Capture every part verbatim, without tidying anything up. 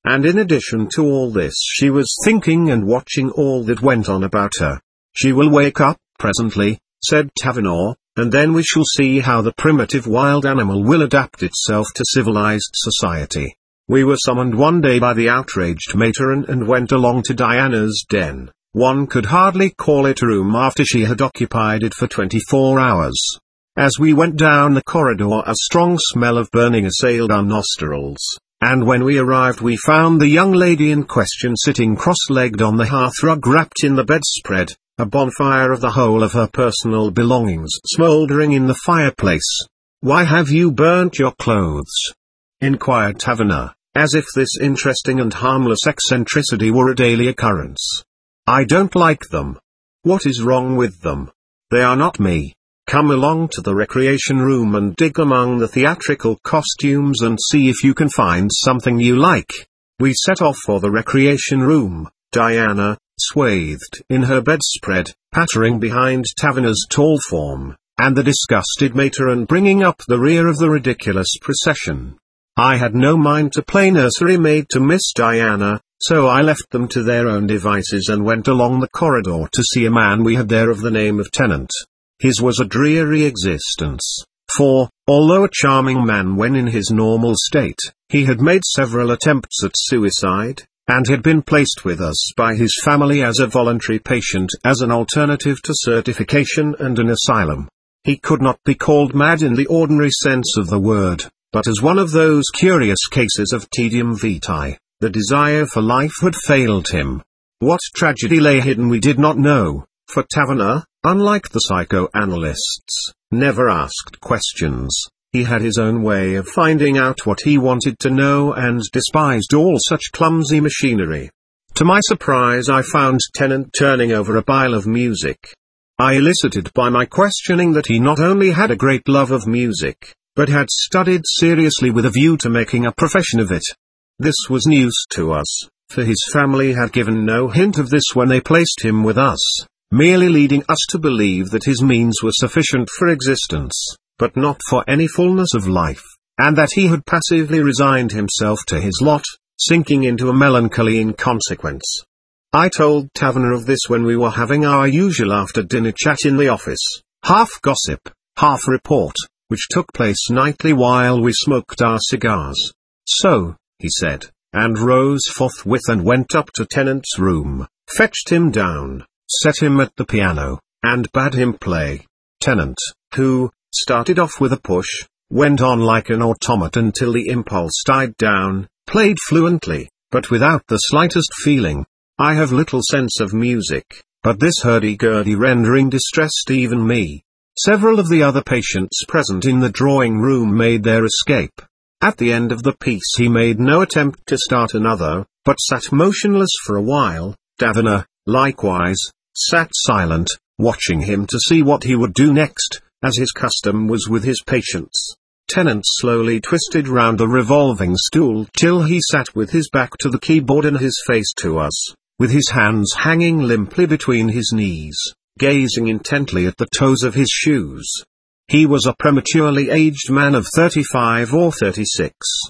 And in addition to all this, she was thinking and watching all that went on about her. "She will wake up presently," said Taverner, "and then we shall see how the primitive wild animal will adapt itself to civilized society." We were summoned one day by the outraged matron and went along to Diana's den. One could hardly call it a room after she had occupied it for twenty-four hours. As we went down the corridor, a strong smell of burning assailed our nostrils, and when we arrived we found the young lady in question sitting cross-legged on the hearthrug wrapped in the bedspread, a bonfire of the whole of her personal belongings smouldering in the fireplace. "Why have you burnt your clothes?" inquired Taverner, as if this interesting and harmless eccentricity were a daily occurrence. "I don't like them." "What is wrong with them?" "They are not me. Come along to the recreation room and dig among the theatrical costumes and see if you can find something you like." We set off for the recreation room, Diana, swathed in her bedspread, pattering behind Taverner's tall form, and the disgusted matron bringing up the rear of the ridiculous procession. I had no mind to play nursery maid to Miss Diana, so I left them to their own devices and went along the corridor to see a man we had there of the name of Tennant. His was a dreary existence, for, although a charming man when in his normal state, he had made several attempts at suicide, and had been placed with us by his family as a voluntary patient as an alternative to certification and an asylum. He could not be called mad in the ordinary sense of the word, but as one of those curious cases of tedium vitae, the desire for life had failed him. What tragedy lay hidden we did not know, for Taverner, unlike the psychoanalysts, never asked questions. He had his own way of finding out what he wanted to know and despised all such clumsy machinery. To my surprise I found Tennant turning over a pile of music. I elicited by my questioning that he not only had a great love of music, but had studied seriously with a view to making a profession of it. This was news to us, for his family had given no hint of this when they placed him with us, merely leading us to believe that his means were sufficient for existence, but not for any fullness of life, and that he had passively resigned himself to his lot, sinking into a melancholy in consequence. I told Taverner of this when we were having our usual after-dinner chat in the office, half gossip, half report, which took place nightly while we smoked our cigars. "So," he said, and rose forthwith and went up to Tennant's room, fetched him down, set him at the piano, and bade him play. Tennant, who started off with a push, went on like an automaton till the impulse died down, played fluently, but without the slightest feeling. I have little sense of music, but this hurdy-gurdy rendering distressed even me. Several of the other patients present in the drawing-room made their escape. At the end of the piece he made no attempt to start another, but sat motionless for a while. Taverner, likewise, sat silent, watching him to see what he would do next, as his custom was with his patients. Tennant slowly twisted round the revolving stool till he sat with his back to the keyboard and his face to us, with his hands hanging limply between his knees, gazing intently at the toes of his shoes. He was a prematurely aged man of thirty-five or thirty-six.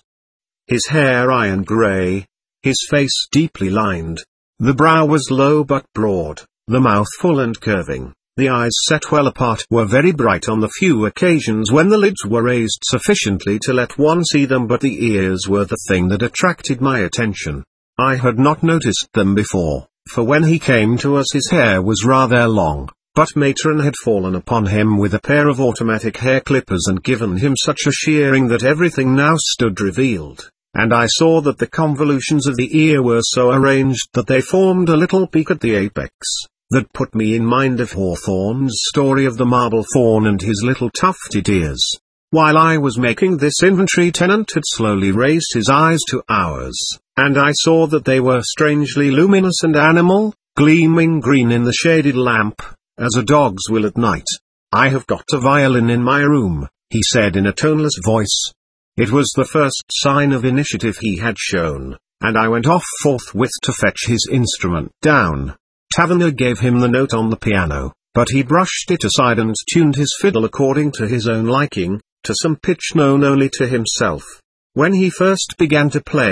His hair iron grey, his face deeply lined. The brow was low but broad, the mouth full and curving. The eyes set well apart were very bright on the few occasions when the lids were raised sufficiently to let one see them, but the ears were the thing that attracted my attention. I had not noticed them before, for when he came to us his hair was rather long, but matron had fallen upon him with a pair of automatic hair clippers and given him such a shearing that everything now stood revealed, and I saw that the convolutions of the ear were so arranged that they formed a little peak at the apex. That put me in mind of Hawthorne's story of the marble fawn and his little tufted ears. While I was making this inventory, Tennant had slowly raised his eyes to ours, and I saw that they were strangely luminous and animal, gleaming green in the shaded lamp, as a dog's will at night. "I have got a violin in my room," he said in a toneless voice. It was the first sign of initiative he had shown, and I went off forthwith to fetch his instrument down. Taverner gave him the note on the piano, but he brushed it aside and tuned his fiddle according to his own liking, to some pitch known only to himself. When he first began to play,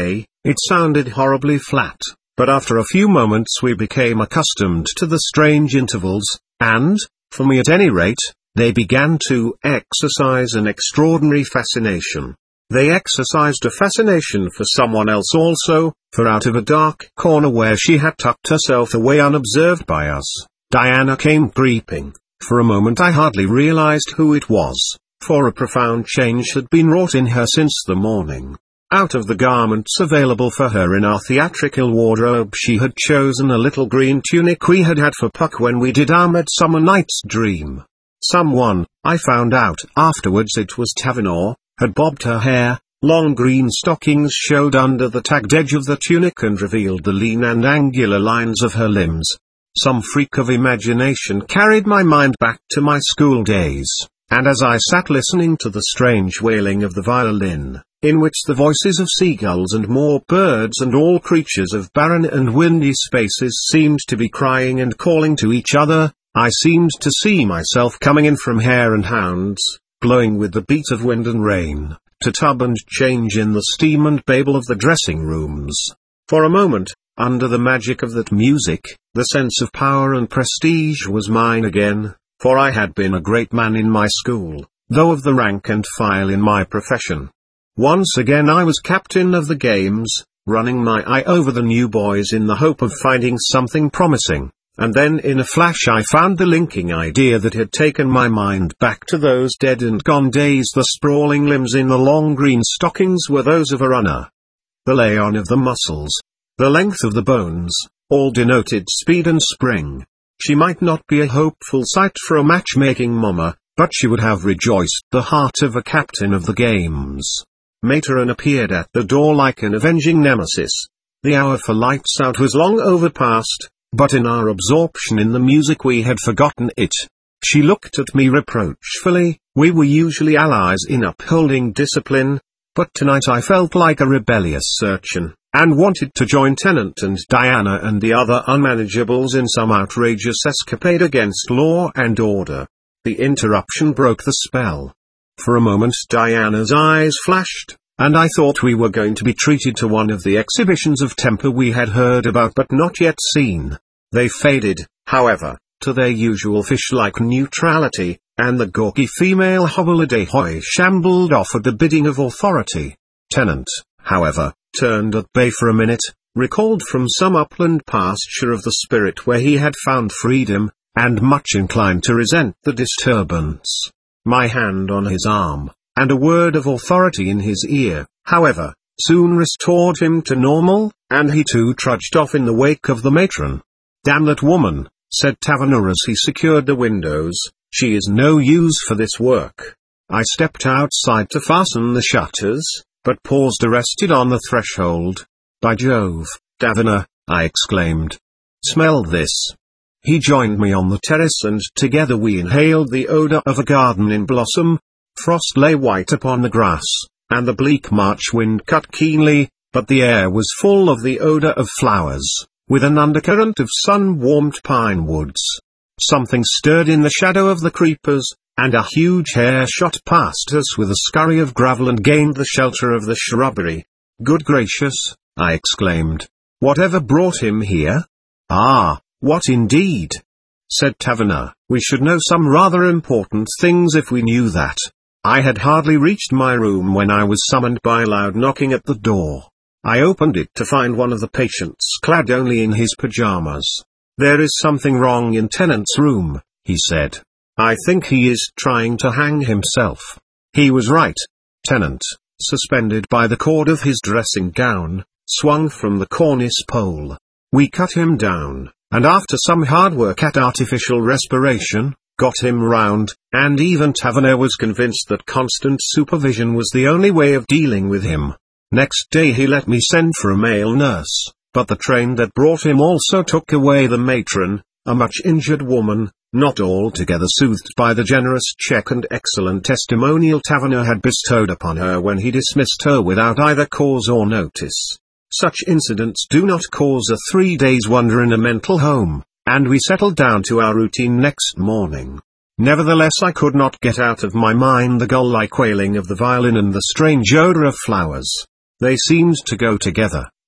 It sounded horribly flat, but after a few moments we became accustomed to the strange intervals, and, for me at any rate, they began to exercise an extraordinary fascination. They exercised a fascination for someone else also, for out of a dark corner where she had tucked herself away unobserved by us, Diana came creeping. For a moment I hardly realized who it was, for a profound change had been wrought in her since the morning. Out of the garments available for her in our theatrical wardrobe she had chosen a little green tunic we had had for Puck when we did our Midsummer Night's Dream. Someone, I found out afterwards it was Taverner, had bobbed her hair, long green stockings showed under the tagged edge of the tunic and revealed the lean and angular lines of her limbs. Some freak of imagination carried my mind back to my school days, and as I sat listening to the strange wailing of the violin, in which the voices of seagulls and more birds and all creatures of barren and windy spaces seemed to be crying and calling to each other, I seemed to see myself coming in from Hare and Hounds, glowing with the beat of wind and rain, to tub and change in the steam and babble of the dressing rooms. For a moment, under the magic of that music, the sense of power and prestige was mine again, for I had been a great man in my school, though of the rank and file in my profession. Once again I was captain of the games, running my eye over the new boys in the hope of finding something promising. And then in a flash I found the linking idea that had taken my mind back to those dead and gone days. The sprawling limbs in the long green stockings were those of a runner. The lay-on of the muscles, the length of the bones, all denoted speed and spring. She might not be a hopeful sight for a matchmaking mamma, but she would have rejoiced the heart of a captain of the games. Matron appeared at the door like an avenging nemesis. The hour for lights out was long overpast, but in our absorption in the music we had forgotten it. She looked at me reproachfully. We were usually allies in upholding discipline, but tonight I felt like a rebellious urchin, and wanted to join Tennant and Diana and the other unmanageables in some outrageous escapade against law and order. The interruption broke the spell. For a moment Diana's eyes flashed, and I thought we were going to be treated to one of the exhibitions of temper we had heard about but not yet seen. They faded, however, to their usual fish-like neutrality, and the gawky female hobbledehoy shambled off at the bidding of authority. Tennant, however, turned at bay for a minute, recalled from some upland pasture of the spirit where he had found freedom, and much inclined to resent the disturbance. My hand on his arm, and a word of authority in his ear, however, soon restored him to normal, and he too trudged off in the wake of the matron. "Damn that woman," said Taverner as he secured the windows, "she is no use for this work." I stepped outside to fasten the shutters, but paused arrested on the threshold. "By Jove, Taverner," I exclaimed. "Smell this." He joined me on the terrace and together we inhaled the odor of a garden in blossom. Frost lay white upon the grass, and the bleak March wind cut keenly, but the air was full of the odor of flowers, with an undercurrent of sun-warmed pine woods. Something stirred in the shadow of the creepers, and a huge hare shot past us with a scurry of gravel and gained the shelter of the shrubbery. "Good gracious," I exclaimed. "Whatever brought him here?" "Ah, what indeed?" said Taverner. "We should know some rather important things if we knew that." I had hardly reached my room when I was summoned by loud knocking at the door. I opened it to find one of the patients clad only in his pajamas. "There is something wrong in Tennant's room," he said. "I think he is trying to hang himself." He was right. Tennant, suspended by the cord of his dressing gown, swung from the cornice pole. We cut him down, and after some hard work at artificial respiration, got him round, and even Taverner was convinced that constant supervision was the only way of dealing with him. Next day he let me send for a male nurse, but the train that brought him also took away the matron, a much injured woman, not altogether soothed by the generous check and excellent testimonial Taverner had bestowed upon her when he dismissed her without either cause or notice. Such incidents do not cause a three days' wonder in a mental home, and we settled down to our routine next morning. Nevertheless I could not get out of my mind the gull-like wailing of the violin and the strange odor of flowers. They seemed to go together.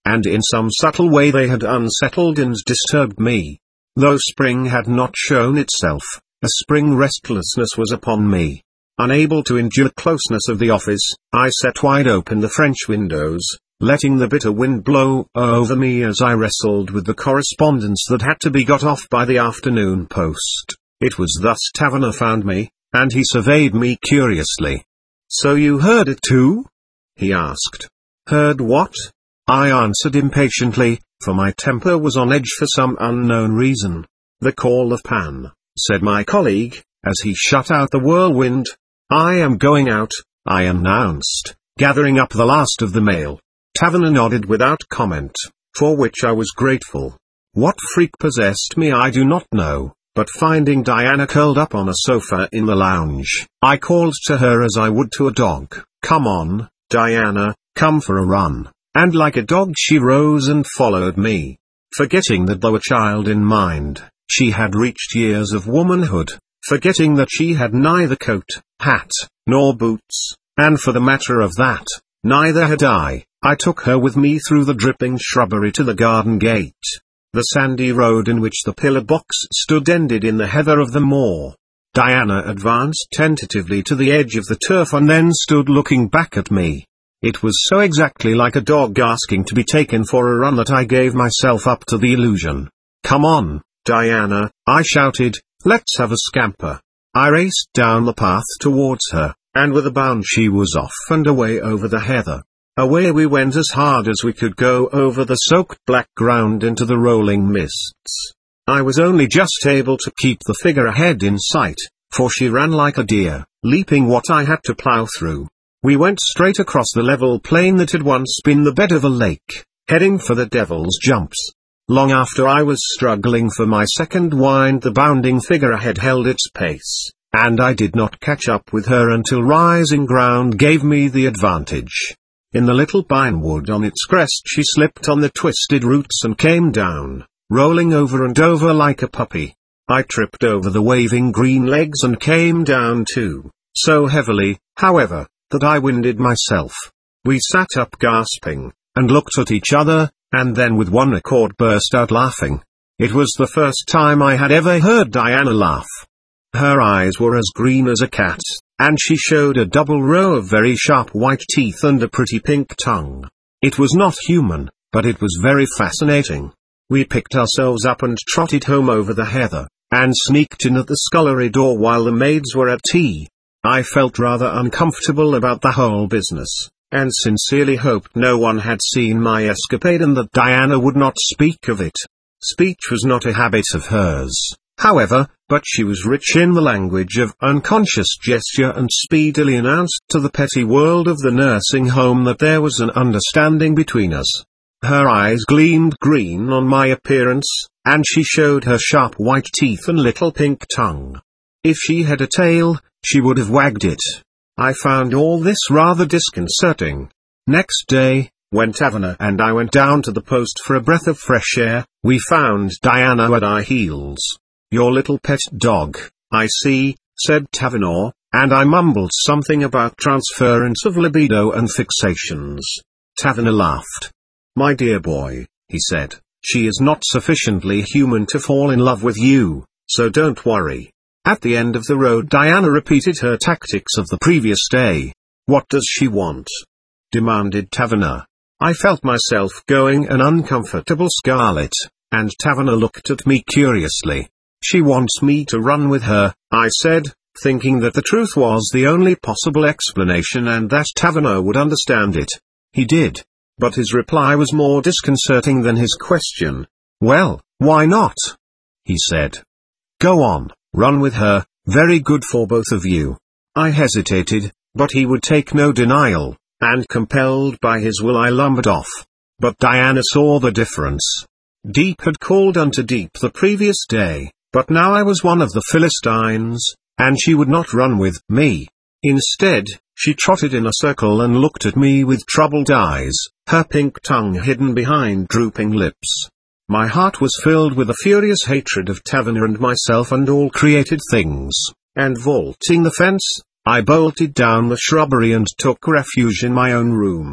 and in some subtle way they had unsettled and disturbed me. Though spring had not shown itself, a spring restlessness was upon me. Unable to endure the closeness of the office, I set wide open the French windows, letting the bitter wind blow over me as I wrestled with the correspondence that had to be got off by the afternoon post. It was thus Taverner found me, and he surveyed me curiously. "So you heard it too?" he asked. "Heard what?" I answered impatiently, for my temper was on edge for some unknown reason. "The call of Pan," said my colleague, as he shut out the whirlwind. "I am going out," I announced, gathering up the last of the mail. Taverner nodded without comment, for which I was grateful. What freak possessed me I do not know, but finding Diana curled up on a sofa in the lounge, I called to her as I would to a dog, "Come on, Diana, come for a run," and like a dog she rose and followed me. Forgetting that though a child in mind, she had reached years of womanhood, forgetting that she had neither coat, hat, nor boots, and for the matter of that, neither had I, I took her with me through the dripping shrubbery to the garden gate. The sandy road in which the pillar box stood ended in the heather of the moor. Diana advanced tentatively to the edge of the turf and then stood looking back at me. It was so exactly like a dog asking to be taken for a run that I gave myself up to the illusion. "Come on, Diana," I shouted, "let's have a scamper." I raced down the path towards her, and with a bound she was off and away over the heather. Away we went as hard as we could go over the soaked black ground into the rolling mists. I was only just able to keep the figure ahead in sight, for she ran like a deer, leaping what I had to plow through. We went straight across the level plain that had once been the bed of a lake, heading for the Devil's Jumps. Long after I was struggling for my second wind the bounding figure ahead held its pace, and I did not catch up with her until rising ground gave me the advantage. In the little pine wood on its crest she slipped on the twisted roots and came down, rolling over and over like a puppy. I tripped over the waving green legs and came down too, so heavily, however, that I winded myself. We sat up gasping, and looked at each other, and then with one accord burst out laughing. It was the first time I had ever heard Diana laugh. Her eyes were as green as a cat's, and she showed a double row of very sharp white teeth and a pretty pink tongue. It was not human, but it was very fascinating. We picked ourselves up and trotted home over the heather, and sneaked in at the scullery door while the maids were at tea. I felt rather uncomfortable about the whole business, and sincerely hoped no one had seen my escapade and that Diana would not speak of it. Speech was not a habit of hers, however, but she was rich in the language of unconscious gesture and speedily announced to the petty world of the nursing home that there was an understanding between us. Her eyes gleamed green on my appearance, and she showed her sharp white teeth and little pink tongue. If she had a tail, she would have wagged it. I found all this rather disconcerting. Next day, when Taverner and I went down to the post for a breath of fresh air, we found Diana at our heels. "Your little pet dog, I see," said Taverner, and I mumbled something about transference of libido and fixations. Taverner laughed. "My dear boy," he said, "she is not sufficiently human to fall in love with you, so don't worry." At the end of the road Diana repeated her tactics of the previous day. "What does she want?" demanded Taverner. I felt myself going an uncomfortable scarlet, and Taverner looked at me curiously. "She wants me to run with her," I said, thinking that the truth was the only possible explanation and that Taverner would understand it. He did. But his reply was more disconcerting than his question. "Well, why not?" he said. "Go on, run with her, very good for both of you." I hesitated, but he would take no denial, and compelled by his will I lumbered off. But Diana saw the difference. Deep had called unto deep the previous day, but now I was one of the Philistines, and she would not run with me. Instead, she trotted in a circle and looked at me with troubled eyes, her pink tongue hidden behind drooping lips. My heart was filled with a furious hatred of Taverner and myself and all created things, and vaulting the fence, I bolted down the shrubbery and took refuge in my own room,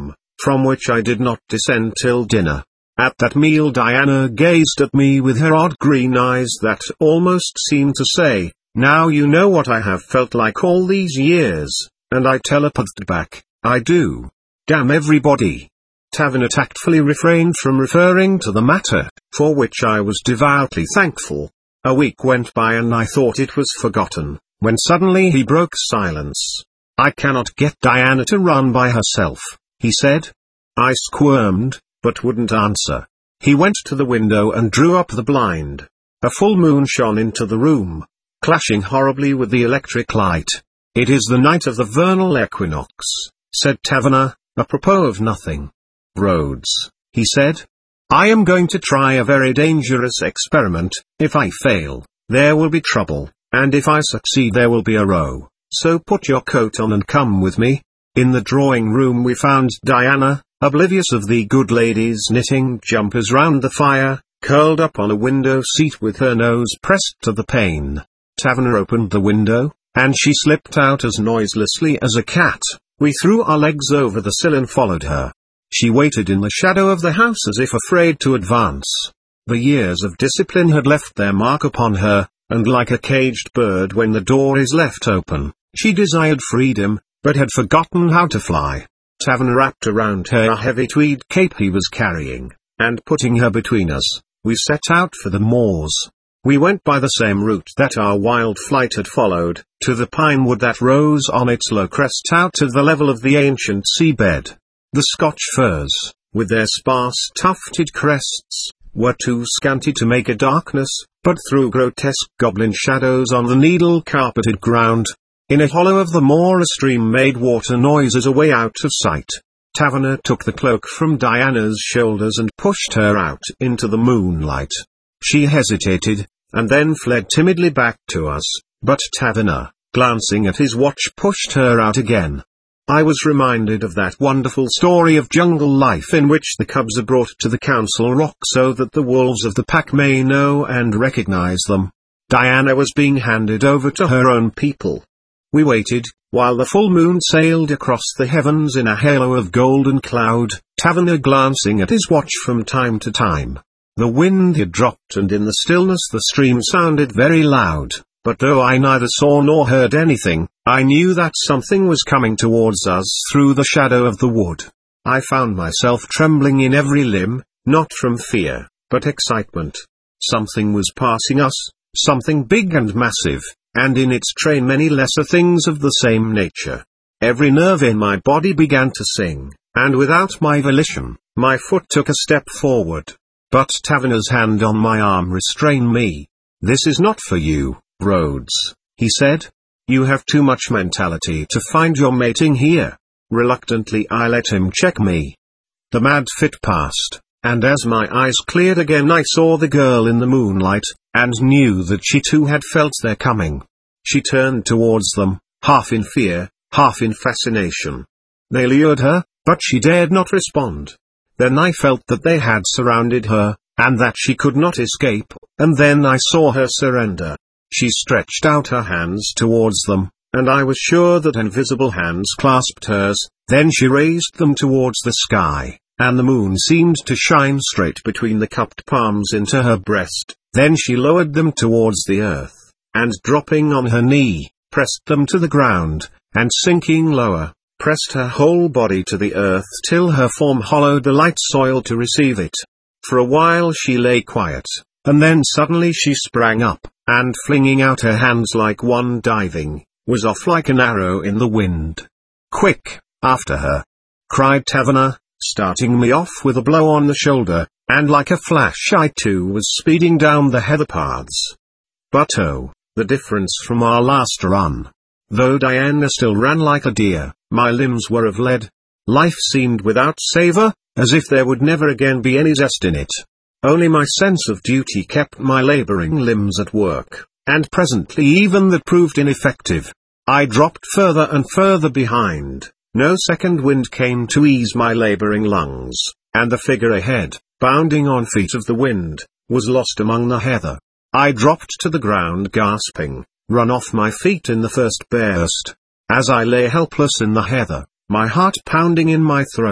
from which I did not descend till dinner. At that meal Diana gazed at me with her odd green eyes that almost seemed to say, "Now you know what I have felt like all these years," and I telepathed back, "I do. Damn everybody." Taverner tactfully refrained from referring to the matter, for which I was devoutly thankful. A week went by and I thought it was forgotten, when suddenly he broke silence. "I cannot get Diana to run by herself," he said. I squirmed, but wouldn't answer. He went to the window and drew up the blind. A full moon shone into the room, clashing horribly with the electric light. "It is the night of the vernal equinox," said Taverner, apropos of nothing. "Rhodes," he said, "I am going to try a very dangerous experiment. If I fail, there will be trouble, and if I succeed there will be a row, so put your coat on and come with me." In the drawing room we found Diana, oblivious of the good lady's knitting jumpers round the fire, curled up on a window seat with her nose pressed to the pane. Taverner opened the window, and she slipped out as noiselessly as a cat. We threw our legs over the sill and followed her. She waited in the shadow of the house as if afraid to advance. The years of discipline had left their mark upon her, and like a caged bird when the door is left open, she desired freedom, but had forgotten how to fly. Taverner wrapped around her a heavy tweed cape he was carrying, and putting her between us, we set out for the moors. We went by the same route that our wild flight had followed, to the pine wood that rose on its low crest out to the level of the ancient seabed. The Scotch firs, with their sparse tufted crests, were too scanty to make a darkness, but threw grotesque goblin shadows on the needle-carpeted ground. In a hollow of the moor a stream made water noises away out of sight. Taverner took the cloak from Diana's shoulders and pushed her out into the moonlight. She hesitated, and then fled timidly back to us, but Taverner, glancing at his watch, pushed her out again. I was reminded of that wonderful story of jungle life in which the cubs are brought to the council rock so that the wolves of the pack may know and recognize them. Diana was being handed over to her own people. We waited, while the full moon sailed across the heavens in a halo of golden cloud, Taverner glancing at his watch from time to time. The wind had dropped and in the stillness the stream sounded very loud, but though I neither saw nor heard anything, I knew that something was coming towards us through the shadow of the wood. I found myself trembling in every limb, not from fear, but excitement. Something was passing us, something big and massive, and in its train many lesser things of the same nature. Every nerve in my body began to sing, and without my volition, my foot took a step forward. But Taverner's hand on my arm restrained me. "This is not for you, Rhodes," he said. "You have too much mentality to find your mating here." Reluctantly I let him check me. The mad fit passed, and as my eyes cleared again I saw the girl in the moonlight, and knew that she too had felt their coming. She turned towards them, half in fear, half in fascination. They lured her, but she dared not respond. Then I felt that they had surrounded her, and that she could not escape, and then I saw her surrender. She stretched out her hands towards them, and I was sure that invisible hands clasped hers. Then she raised them towards the sky, and the moon seemed to shine straight between the cupped palms into her breast. Then she lowered them towards the earth, and dropping on her knee, pressed them to the ground, and sinking lower, pressed her whole body to the earth till her form hollowed the light soil to receive it. For a while she lay quiet, and then suddenly she sprang up, and flinging out her hands like one diving, was off like an arrow in the wind. "Quick, after her!" cried Taverner, starting me off with a blow on the shoulder, and like a flash I too was speeding down the heather paths. But oh, the difference from our last run! Though Diana still ran like a deer, my limbs were of lead. Life seemed without savour, as if there would never again be any zest in it. Only my sense of duty kept my labouring limbs at work, and presently even that proved ineffective. I dropped further and further behind. No second wind came to ease my labouring lungs, and the figure ahead, bounding on feet of the wind, was lost among the heather. I dropped to the ground gasping, run off my feet in the first burst. As I lay helpless in the heather, my heart pounding in my throat,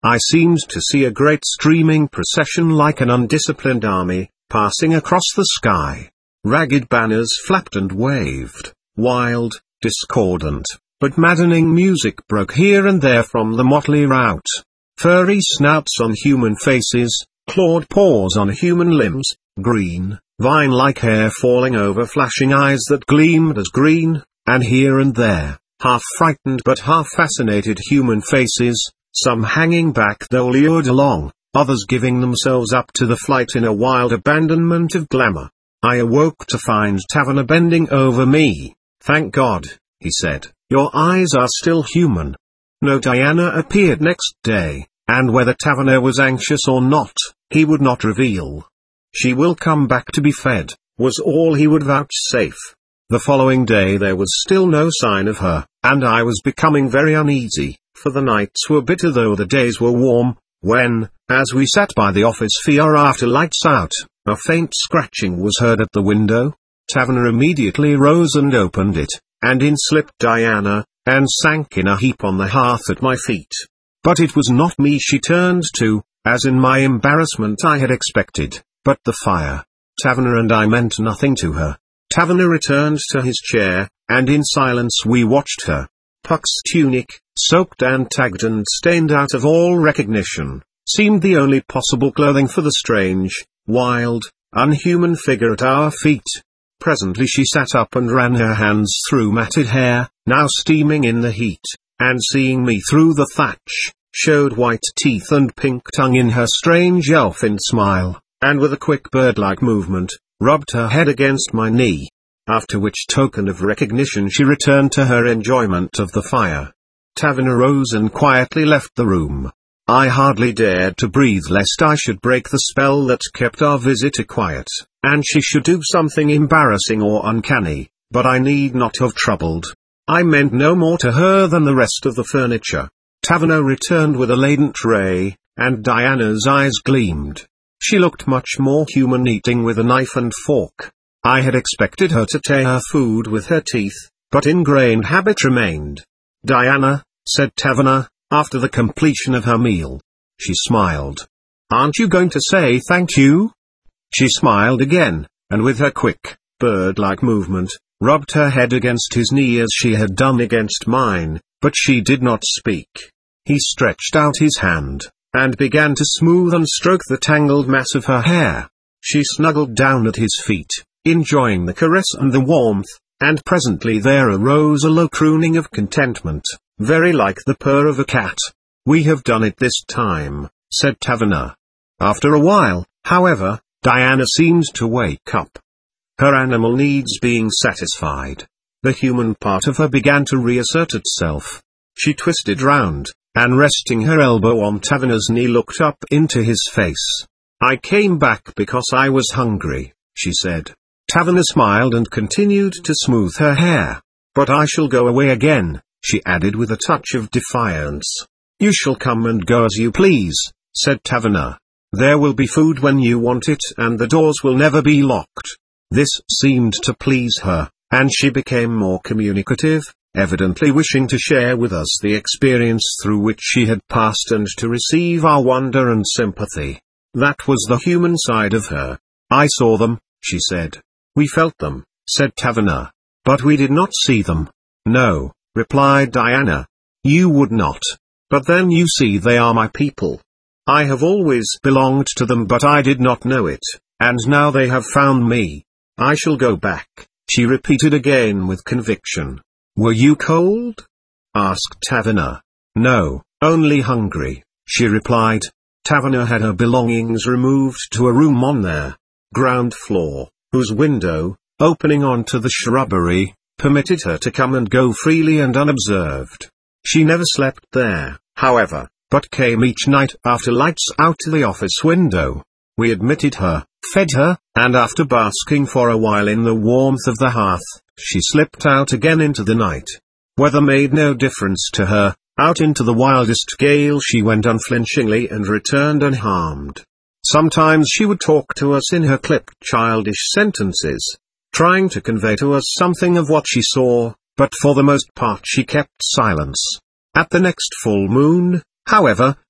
I seemed to see a great streaming procession like an undisciplined army, passing across the sky. Ragged banners flapped and waved. Wild, discordant, but maddening music broke here and there from the motley rout. Furry snouts on human faces, clawed paws on human limbs, green, vine-like hair falling over flashing eyes that gleamed as green, and here and there, half-frightened but half-fascinated human faces, some hanging back though lured along, others giving themselves up to the flight in a wild abandonment of glamour. I awoke to find Taverner bending over me. "Thank God," he said, "your eyes are still human." No Diana appeared next day, and whether Taverner was anxious or not, he would not reveal. "She will come back to be fed," was all he would vouchsafe. The following day there was still no sign of her, and I was becoming very uneasy, for the nights were bitter though the days were warm, when, as we sat by the office fire after lights out, a faint scratching was heard at the window. Taverner immediately rose and opened it, and in slipped Diana, and sank in a heap on the hearth at my feet. But it was not me she turned to, as in my embarrassment I had expected, but the fire. Taverner and I meant nothing to her. Taverner returned to his chair, and in silence we watched her. Puck's tunic, soaked and tagged and stained out of all recognition, seemed the only possible clothing for the strange, wild, unhuman figure at our feet. Presently she sat up and ran her hands through matted hair, now steaming in the heat, and seeing me through the thatch, showed white teeth and pink tongue in her strange elfin smile, and with a quick bird-like movement, rubbed her head against my knee. After which token of recognition she returned to her enjoyment of the fire. Taverner rose and quietly left the room. I hardly dared to breathe lest I should break the spell that kept our visitor quiet, and she should do something embarrassing or uncanny, but I need not have troubled. I meant no more to her than the rest of the furniture. Taverner returned with a laden tray, and Diana's eyes gleamed. She looked much more human eating with a knife and fork. I had expected her to tear her food with her teeth, but ingrained habit remained. "Diana," said Taverner, after the completion of her meal. She smiled. "Aren't you going to say thank you?" She smiled again, and with her quick, bird-like movement, rubbed her head against his knee as she had done against mine, but she did not speak. He stretched out his hand, and began to smooth and stroke the tangled mass of her hair. She snuggled down at his feet, enjoying the caress and the warmth, and presently there arose a low crooning of contentment, very like the purr of a cat. "We have done it this time," said Taverner. After a while, however, Diana seemed to wake up. Her animal needs being satisfied, the human part of her began to reassert itself. She twisted round, and resting her elbow on Taverner's knee looked up into his face. "I came back because I was hungry," she said. Taverner smiled and continued to smooth her hair. "But I shall go away again," she added with a touch of defiance. "You shall come and go as you please," said Taverner. "There will be food when you want it and the doors will never be locked." This seemed to please her, and she became more communicative, evidently wishing to share with us the experience through which she had passed and to receive our wonder and sympathy. That was the human side of her. "I saw them," she said. "We felt them," said Taverner. "But we did not see them." "No," replied Diana. "You would not. But then you see they are my people. I have always belonged to them but I did not know it, and now they have found me. I shall go back," she repeated again with conviction. "Were you cold?" asked Taverner. "No, only hungry," she replied. Taverner had her belongings removed to a room on their ground floor, whose window, opening onto the shrubbery, permitted her to come and go freely and unobserved. She never slept there, however, but came each night after lights out to the office window. We admitted her, fed her, and after basking for a while in the warmth of the hearth, she slipped out again into the night. Weather made no difference to her. Out into the wildest gale she went unflinchingly and returned unharmed. Sometimes she would talk to us in her clipped childish sentences, trying to convey to us something of what she saw, but for the most part she kept silence. At the next full moon, however,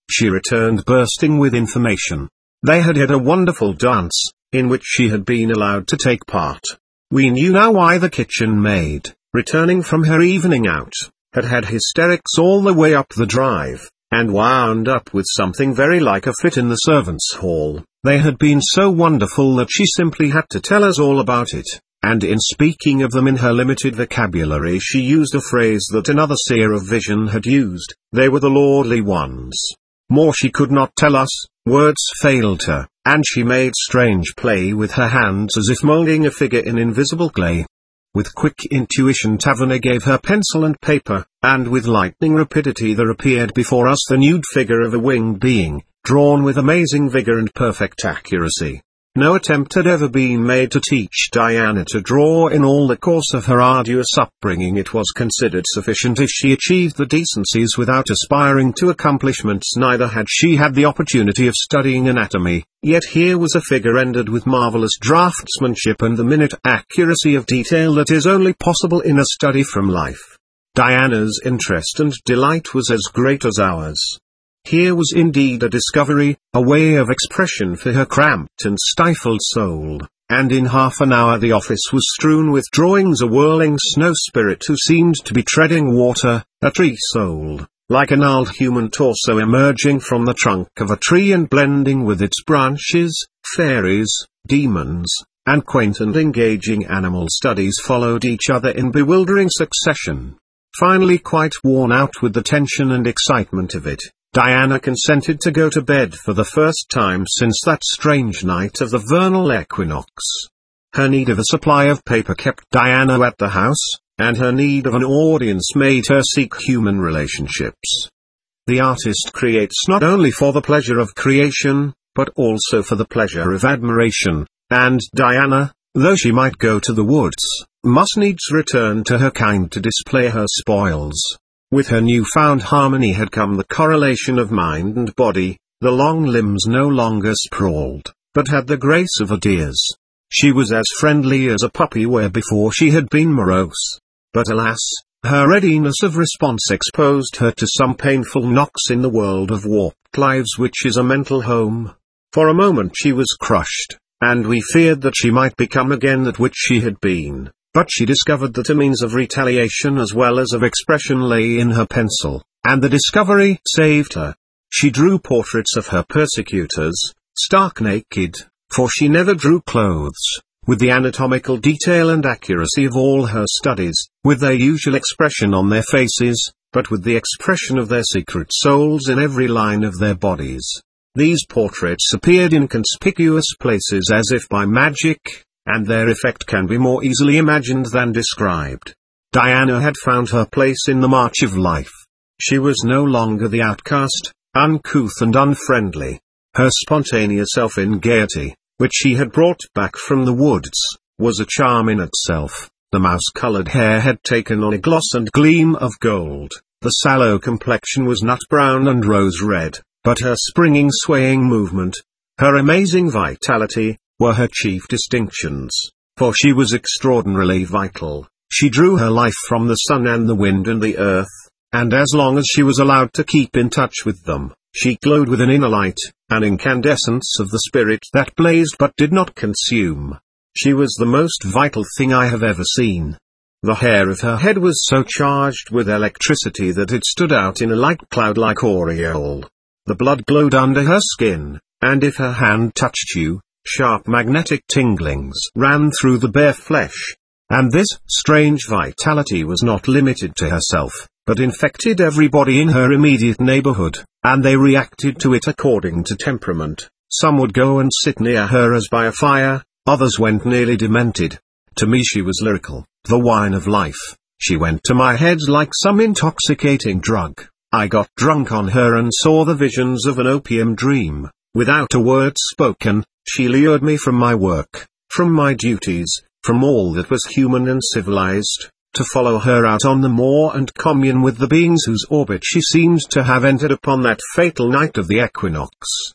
she returned bursting with information. They had had a wonderful dance, in which she had been allowed to take part. We knew now why the kitchen maid, returning from her evening out, had had hysterics all the way up the drive, and wound up with something very like a fit in the servants' hall. They had been so wonderful that she simply had to tell us all about it, and in speaking of them in her limited vocabulary she used a phrase that another seer of vision had used: they were the lordly ones. More she could not tell us, words failed her, and she made strange play with her hands as if moulding a figure in invisible clay. With quick intuition Taverner gave her pencil and paper, and with lightning rapidity there appeared before us the nude figure of a winged being, drawn with amazing vigor and perfect accuracy. No attempt had ever been made to teach Diana to draw. In all the course of her arduous upbringing it was considered sufficient if she achieved the decencies without aspiring to accomplishments. Neither had she had the opportunity of studying anatomy, yet here was a figure rendered with marvelous draftsmanship and the minute accuracy of detail that is only possible in a study from life. Diana's interest and delight was as great as ours. Here was indeed a discovery, a way of expression for her cramped and stifled soul, and in half an hour the office was strewn with drawings: a whirling snow spirit who seemed to be treading water, a tree soul, like a gnarled human torso emerging from the trunk of a tree and blending with its branches, fairies, demons, and quaint and engaging animal studies followed each other in bewildering succession. Finally, quite worn out with the tension and excitement of it, Diana consented to go to bed for the first time since that strange night of the vernal equinox. Her need of a supply of paper kept Diana at the house, and her need of an audience made her seek human relationships. The artist creates not only for the pleasure of creation, but also for the pleasure of admiration, and Diana, though she might go to the woods, must needs return to her kind to display her spoils. With her new-found harmony had come the correlation of mind and body. The long limbs no longer sprawled, but had the grace of a deer's. She was as friendly as a puppy where before she had been morose. But alas, her readiness of response exposed her to some painful knocks in the world of warped lives which is a mental home. For a moment she was crushed, and we feared that she might become again that which she had been. But she discovered that a means of retaliation as well as of expression lay in her pencil, and the discovery saved her. She drew portraits of her persecutors, stark naked, for she never drew clothes, with the anatomical detail and accuracy of all her studies, with their usual expression on their faces, but with the expression of their secret souls in every line of their bodies. These portraits appeared in conspicuous places as if by magic, and their effect can be more easily imagined than described. Diana had found her place in the march of life. She was no longer the outcast, uncouth and unfriendly. Her spontaneous self in gaiety, which she had brought back from the woods, was a charm in itself. The mouse-colored hair had taken on a gloss and gleam of gold. The sallow complexion was nut-brown and rose-red, but her springing swaying movement, her amazing vitality, were her chief distinctions, for she was extraordinarily vital. She drew her life from the sun and the wind and the earth, and as long as she was allowed to keep in touch with them, she glowed with an inner light, an incandescence of the spirit that blazed but did not consume. She was the most vital thing I have ever seen. The hair of her head was so charged with electricity that it stood out in a light cloud-like aureole. The blood glowed under her skin, and if her hand touched you, sharp magnetic tinglings ran through the bare flesh. And this strange vitality was not limited to herself, but infected everybody in her immediate neighborhood, and they reacted to it according to temperament. Some would go and sit near her as by a fire, others went nearly demented. To me she was lyrical, the wine of life. She went to my head like some intoxicating drug. I got drunk on her and saw the visions of an opium dream. Without a word spoken, she lured me from my work, from my duties, from all that was human and civilized, to follow her out on the moor and commune with the beings whose orbit she seemed to have entered upon that fatal night of the equinox.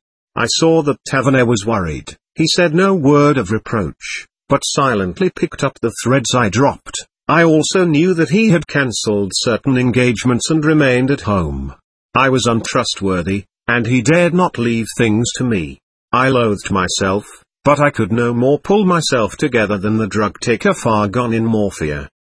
I saw that Taverner was worried. He said no word of reproach, but silently picked up the threads I dropped. I also knew that he had cancelled certain engagements and remained at home. I was untrustworthy, and he dared not leave things to me. I loathed myself, but I could no more pull myself together than the drug taker far gone in morphia.